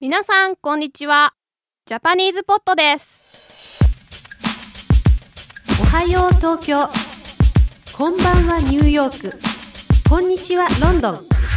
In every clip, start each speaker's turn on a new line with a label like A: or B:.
A: 皆さんこんにちは。ジャパニーズポットです。
B: おはよう東京、こんばんはニューヨーク、こんにちはロンドン。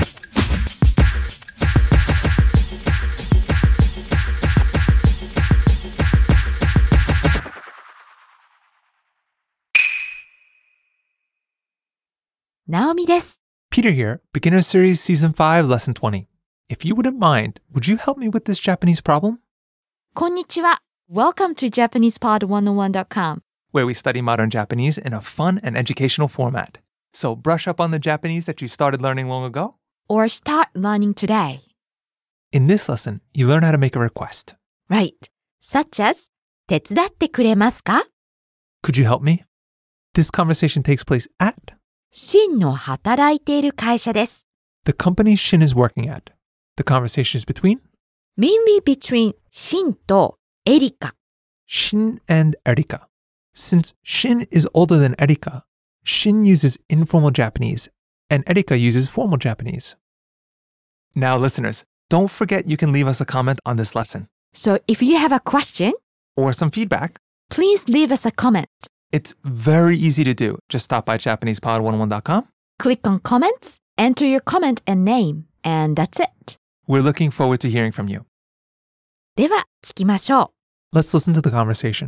C: ナオミです。
D: Peter here, Beginner Series Season 5, Lesson 20. If you wouldn't mind, would you help me with this Japanese problem?
C: こんにちは。Welcome to JapanesePod101.com,
D: Where we study modern Japanese in a fun and educational format. So brush up on the Japanese that you started learning long ago.
C: or start learning today.
D: In this lesson, you learn how to make a request.
C: Right. Such as, 手伝ってくれますか?
D: Could you help me? This conversation takes place at
C: シンの働いている会社です。
D: the company Shin is working at. The conversation is between
C: Mainly between シンとエリカ。
D: Shin and Erika. Since Shin is older than Erika, Shin uses informal Japanese and Erika uses formal Japanese. Now, listeners, don't forget you can leave us a comment on this lesson
C: So if you have a question,
D: or some feedback.
C: please leave us a comment.
D: It's very easy to do. Just stop by JapanesePod101.com.
C: Click on comments, enter your comment and name, and that's it.
D: We're looking forward to hearing from you.
C: では、聞きましょう。
D: Let's listen to the conversation.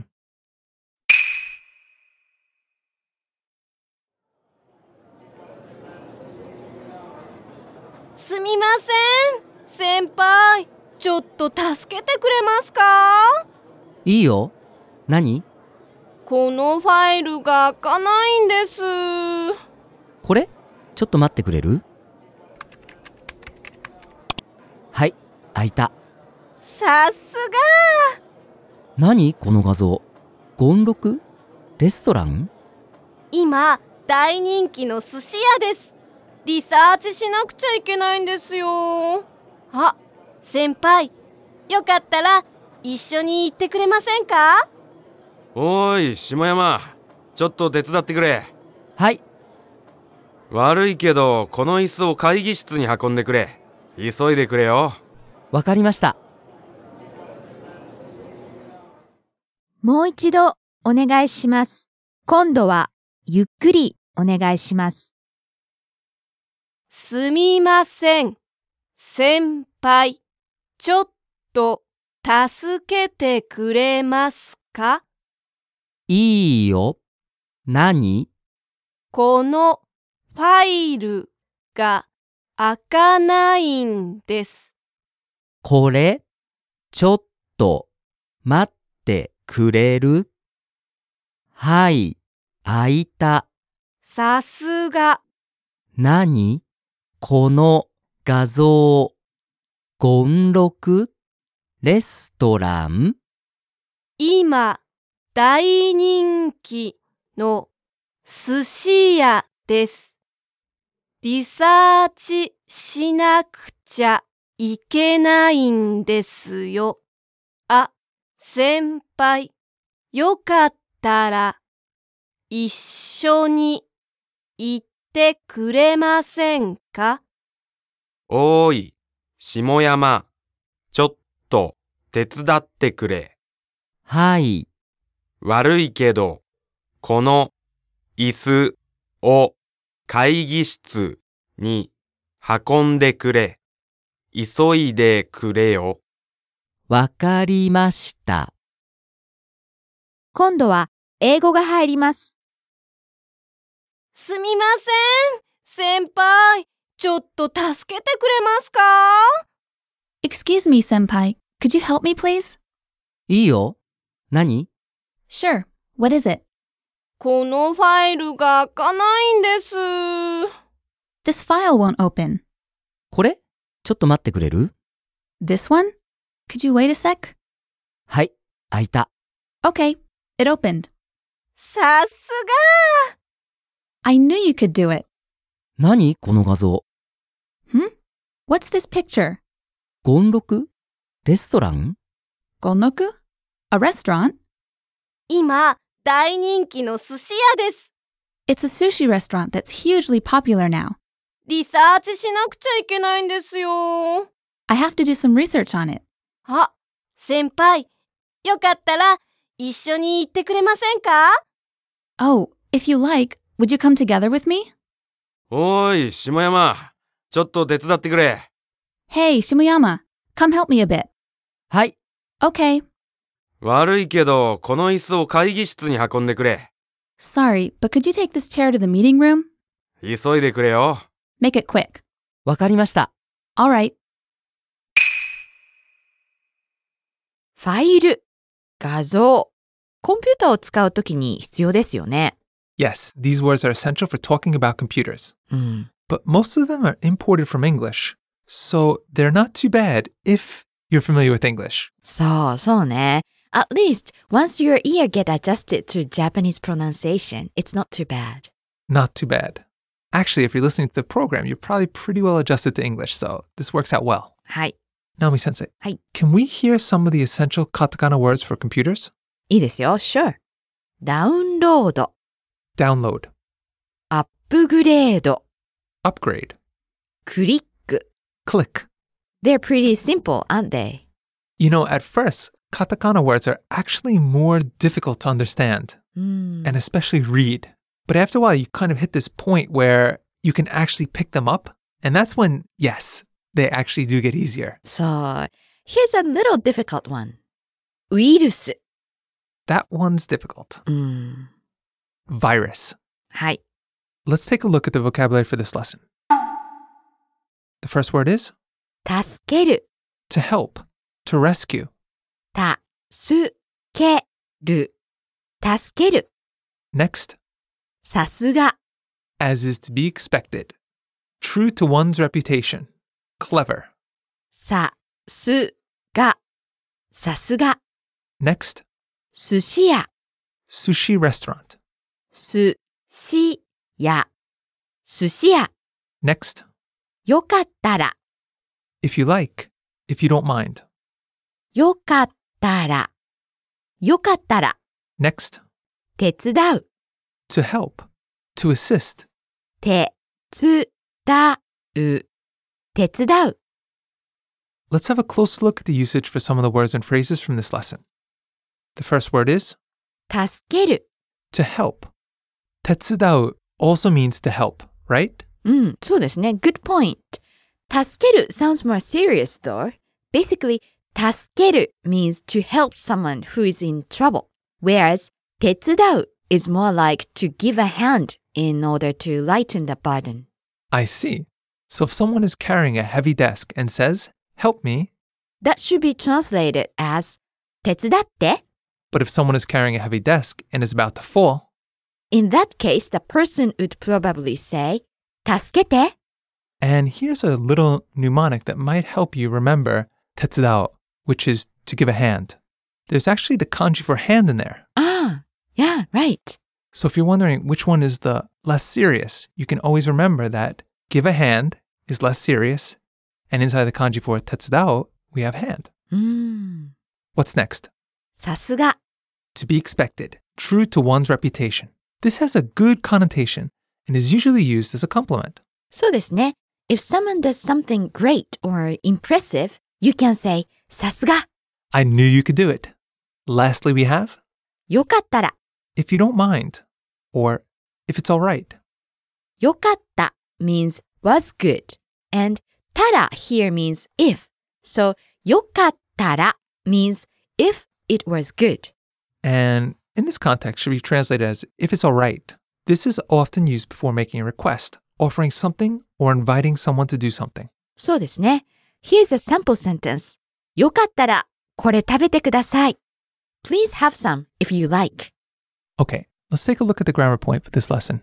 A: すみません。先輩、ちょっと助けてくれますか？
E: いいよ。何？
A: このファイルが開かないんです。
E: これ？ちょっと待ってくれる？はい、開いた。
A: さすが。
E: 何この画像？権六？レストラン？
A: 今、大人気の寿司屋です。リサーチしなくちゃいけないんですよ。あ、先輩、よかったら一緒に行ってくれませんか？
F: おーい、下山。ちょっと手伝ってくれ。
E: はい。
F: 悪いけど、この椅子を会議室に運んでくれ。急いでくれよ。
E: わかりました。
C: もう一度お願いします。今度はゆっくりお願いします。
A: すみません。先輩、ちょっと助けてくれますか？
E: いいよ。何？
A: このファイルが開かないんです。
E: これ？ちょっと待ってくれる？はい、開いた。
A: さすが。
E: 何？この画像。権六？レストラン？
A: 今、大人気の寿司屋です。リサーチしなくちゃいけないんですよ。あ、先輩、よかったら一緒に行ってくれませんか？
F: おーい、下山。ちょっと手伝ってくれ。
E: はい。
F: 悪いけど、この椅子を会議室に運んでくれ。急いでくれよ。
E: わかりました。
C: 今度は英語が入ります。
A: すみません。先輩、ちょっと助けてくれますか？
G: Excuse me, senpai. Could you help me, please?
E: いいよ。何？
G: Sure. What is it?
A: このファイルが開かないんです。
G: This file won't open.
E: これ？ちょっと待ってくれる？
G: This one? Could you wait a sec?
E: はい、開いた。
G: Okay, it opened.
A: さすが。
G: I knew you could do it.
E: 何この画像？
G: What's this picture?
E: 権六？レストラン？
G: Gonnoku? A restaurant?
A: 今、大人気の寿司屋です。
G: It's a sushi restaurant that's hugely popular now.
A: リサーチしなくちゃいけないんですよ。
G: I have to do some research on it.
A: あ、先輩、よかったら一緒に行ってくれませんか？
G: Oh, if you like, would you come together with me?
F: おーい、下山。ちょっと手伝ってくれ。
G: Hey, Shimoyama, come help me a bit.
E: はい。
G: Okay.
F: 悪いけど、この椅子を会議室に運んでくれ。
G: Sorry, but could you take this chair to the meeting room?
F: 急いでくれよ。
G: Make it quick.
E: わかりました。
G: All right.
C: ファイル、画像。コンピューターを使うときに必要ですよね。
D: Yes, these words are essential for talking about computers.
C: うん。
D: But most of them are imported from English, so they're not too bad if you're familiar with English.
C: そうね。At least, once your ear get adjusted to Japanese pronunciation, it's not too bad.
D: Not too bad. Actually, if you're listening to the program, you're probably pretty well adjusted to English, so this works out well.
C: はい。
D: Naomi Sensei,
C: はい。
D: can we hear some of the essential katakana words for computers?
C: いいですよ。Sure. ダウンロード、
D: Download,
C: アップグレード、
D: upgrade,
C: クリック。
D: click.
C: They're pretty simple, aren't they?
D: You know, at first, katakana words are actually more difficult to understand,
C: うん。
D: and especially read. But after a while, you kind of hit this point where you can actually pick them up, and that's when, yes, they actually do get easier.
C: So, here's a little difficult one. ウイルス。
D: That one's difficult.
C: うん。
D: Virus.
C: はい。
D: Let's take a look at the vocabulary for this lesson. The first word is
C: 助ける、
D: to help, to rescue.
C: たすける、助ける。
D: Next,
C: さすが、
D: as is to be expected. True to one's reputation. Clever.
C: さすが、さすが。
D: Next,
C: 寿司屋、
D: sushi restaurant.
C: すしや、寿司屋。
D: Next,
C: よかったら、
D: if you like, if you don't mind.
C: よかったら、よかったら。
D: Next,
C: 手伝う、
D: to help, to assist.
C: 手つだう、手伝う。
D: Let's have a closer look at the usage for some of the words and phrases from this lesson. The first word is
C: 助ける。
D: to help. 手伝う also means to help, right?
C: うん、そうですね。Good point. 助ける sounds more serious though. Basically, 助ける means to help someone who is in trouble, whereas 手伝う is more like to give a hand in order to lighten the burden.
D: I see. So if someone is carrying a heavy desk and says, help me,
C: That should be translated as 手伝って。
D: but if someone is carrying a heavy desk and is about to fall,
C: In that case, the person would probably say 助けて。
D: and here's a little mnemonic that might help you remember 手伝う, which is to give a hand. There's actually the kanji for hand in there.
C: Ah, yeah, right.
D: So if you're wondering which one is the less serious, you can always remember that give a hand is less serious, and inside the kanji for 手伝う, we have hand.
C: うん。
D: What's next?
C: さすが。
D: To be expected, true to one's reputation. This has a good connotation and is usually used as a compliment.
C: そうですね。If someone does something great or impressive, you can say さすが。
D: I knew you could do it. Lastly, we have
C: よかったら。
D: if you don't mind, or if it's all right.
C: よかった means was good, and たら here means if. So よかったら means if it was good.
D: And in this context, should be translated as if it's all right. This is often used before making a request, offering something or inviting someone to do something.
C: そうですね。Here's a sample sentence. よかったらこれ食べてください。Please have some if you like.
D: Okay, let's take a look at the grammar point for this lesson.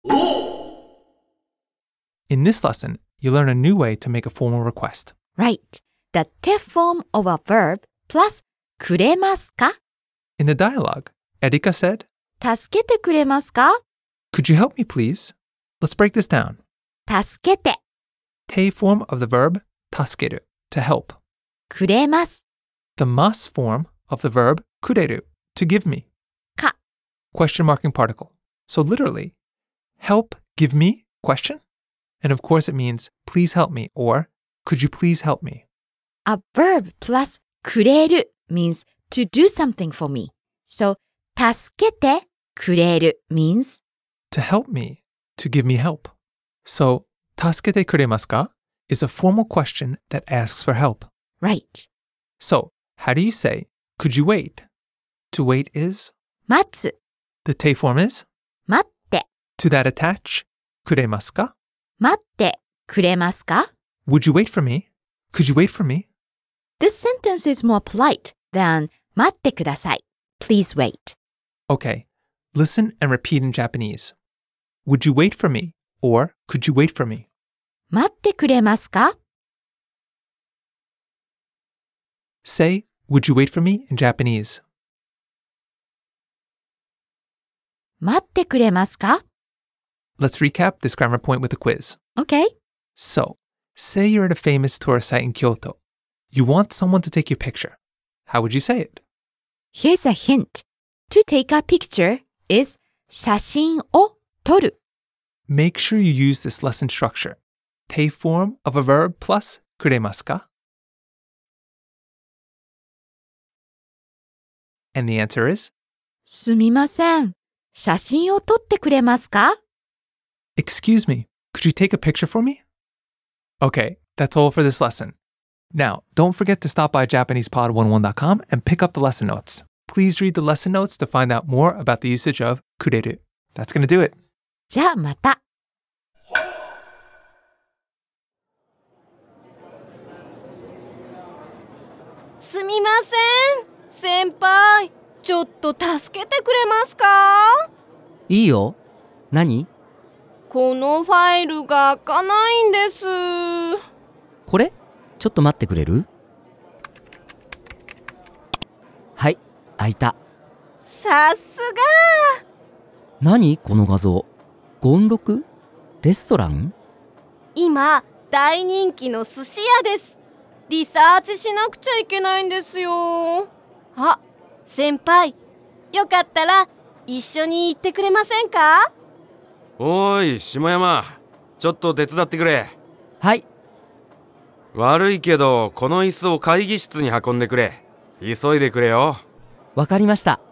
D: In this lesson, you learn a new way to make a formal request.
C: Right. The te form of a verb plus くれますか
D: In the dialogue, Erika said,
C: 助けてくれますか
D: could you help me please? Let's break this down.
C: 助けて
D: Te form of the verb 助ける, to help.
C: くれます
D: The mas form of the verb くれる, to give me.
C: か
D: Question marking particle. So literally, help give me, question? And of course it means please help me or could you please help me?
C: A verb plus くれる means to do something for me. So, 助けてくれる means
D: To help me, to give me help. So, 助けてくれますか is a formal question that asks for help.
C: right.
D: So, how do you say, could you wait? To wait is,
C: 待つ、
D: the te form is,
C: 待って、
D: to that attach, くれますか
C: 待ってくれますか
D: Would you wait for me? Could you wait for me?
C: This sentence is more polite than 待ってください. Please wait.
D: Okay, listen and repeat in Japanese. Would you wait for me? Or could you wait for me?
C: 待ってくれますか
D: Say, would you wait for me in Japanese?
C: 待ってくれますか
D: Let's recap this grammar point with a quiz.
C: Okay.
D: So, say you're at a famous tourist site in Kyoto. You want someone to take your picture. How would you say it?
C: Here's a hint. To take a picture is 写真を撮る.
D: Make sure you use this lesson structure. Te form of a verb plus くれますか? And the answer is,
C: すみません。写真を撮ってくれますか
D: excuse me, could you take a picture for me? Okay, that's all for this lesson. Now, don't forget to stop by JapanesePod11.com and pick up the lesson notes. Please read the lesson notes to find out more about the usage of くれる. That's going to do it.
C: じゃあまた。
A: すみません。先輩、ちょっと助けてくれますか？
E: いいよ。何？
A: このファイルが開かないんです。
E: これ？ちょっと待ってくれる？はい、開いた。
A: さすが。
E: 何この画像？権録？レストラン？
A: 今、大人気の寿司屋です。リサーチしなくちゃいけないんですよ。あ、先輩、よかったら一緒に行ってくれませんか？
F: おーい、下山。ちょっと手伝ってくれ。
E: はい。
F: 悪いけど、この椅子を会議室に運んでくれ。急いでくれよ。
E: わかりました。